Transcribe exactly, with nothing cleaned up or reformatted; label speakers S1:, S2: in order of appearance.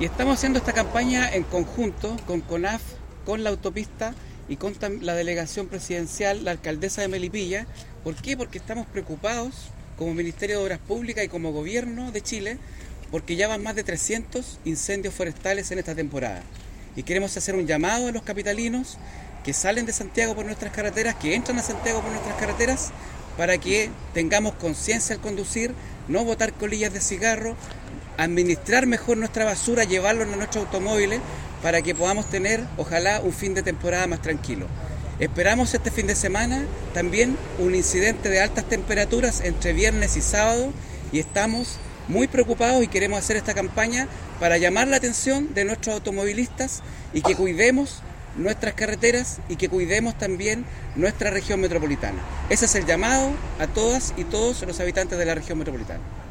S1: Y estamos haciendo esta campaña en conjunto con CONAF, con la autopista y con la delegación presidencial, la alcaldesa de Melipilla. ¿Por qué? Porque estamos preocupados como Ministerio de Obras Públicas y como Gobierno de Chile, porque ya van más de trescientos incendios forestales en esta temporada. Y queremos hacer un llamado a los capitalinos que salen de Santiago por nuestras carreteras, que entran a Santiago por nuestras carreteras, para que tengamos conciencia al conducir, no botar colillas de cigarro, administrar mejor nuestra basura, llevarlo en nuestros automóviles, para que podamos tener, ojalá, un fin de temporada más tranquilo. Esperamos este fin de semana también un incidente de altas temperaturas entre viernes y sábado, y estamos muy preocupados y queremos hacer esta campaña para llamar la atención de nuestros automovilistas y que cuidemos nuestras carreteras y que cuidemos también nuestra región metropolitana. Ese es el llamado a todas y todos los habitantes de la región metropolitana.